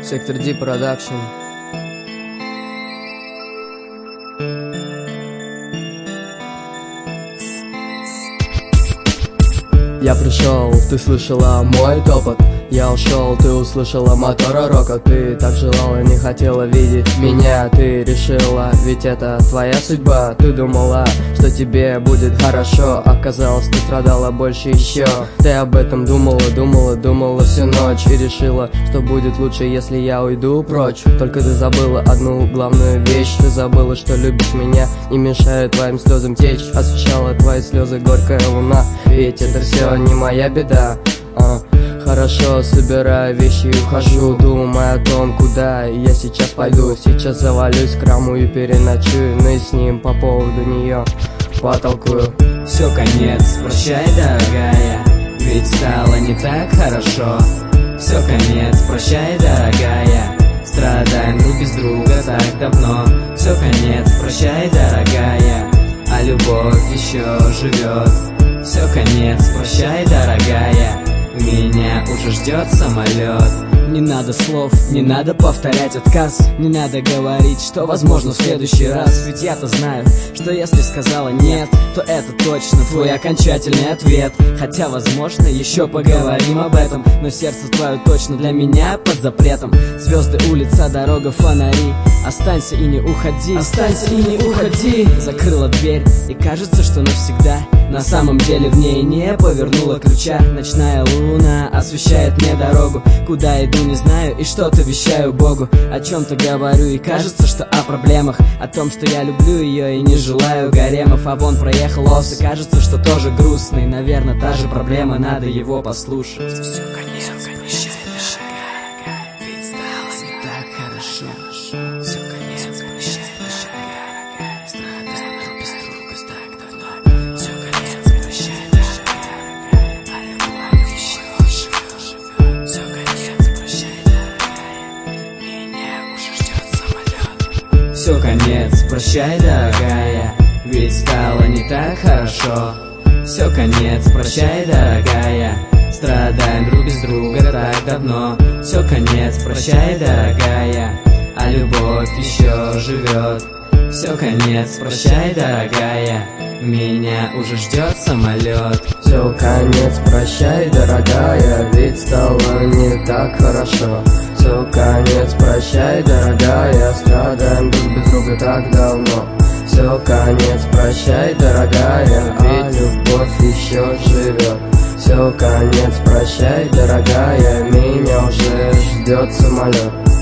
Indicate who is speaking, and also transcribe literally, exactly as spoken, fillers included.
Speaker 1: Сектор Ди Продакшн. Я пришел, ты слышала мой топот. Я ушел, ты услышала мотора рока. Ты так желала, не хотела видеть меня. Ты решила, ведь это твоя судьба. Ты думала, что тебе будет хорошо. Оказалось, ты страдала больше еще. Ты об этом думала, думала, думала всю ночь. И решила, что будет лучше, если я уйду прочь. Только ты забыла одну главную вещь. Ты забыла, что любишь меня, не мешает твоим слезам течь. Освещала твои слезы горькая луна. Ведь это все не моя беда. а. Хорошо, собираю вещи и ухожу, думая о том, куда я сейчас пойду. Сейчас завалюсь к Раму и переночую, но и с ним по поводу нее потолкую.
Speaker 2: Все, конец, прощай, дорогая, ведь стало не так хорошо. Все, конец, прощай, дорогая, страдаем друг без друга так давно. Все, конец, прощай, дорогая, а любовь еще живет. Все, конец, прощай, дорогая, меня уже ждет самолет. Не надо слов, не надо повторять отказ. Не надо говорить, что возможно в следующий раз. Ведь я-то знаю, что если сказала нет, то это точно твой окончательный ответ. Хотя возможно еще поговорим об этом, но сердце твое точно для меня под запретом. Звезды, улица, дорога, фонари. Останься и не уходи, останься и не уходи. Закрыла дверь и кажется, что навсегда. На самом деле в ней не повернула ключа. Ночная луна освещает мне дорогу. Куда иду, не знаю, и что-то вещаю Богу. О чем-то говорю, и кажется, что о проблемах. О том, что я люблю ее и не желаю гаремов. А вон проехал ос, и кажется, что тоже грустный. Наверное, та же проблема, надо его послушать. Все, конец, прощай, дорогая, ведь стало не так хорошо. Все, конец, прощай, дорогая, страдаем друг без друга так давно. Все, конец, прощай, дорогая, а любовь еще живет. Все, конец, прощай, дорогая, меня уже ждет самолет. Все, конец, прощай, дорогая, ведь стало не так хорошо. Все, конец, прощай, дорогая, страдаем друг без друга так давно. Все, конец, прощай, дорогая, а любовь еще живет. Все, конец, прощай, дорогая, меня уже ждет самолет.
Speaker 1: Все, конец, прощай, дорогая, ведь стало не так хорошо. Все, конец, прощай, дорогая, страдаем друг без друга так давно. Все, конец, прощай, дорогая, а любовь еще живет. Все, конец, прощай, дорогая, меня уже ждет самолет.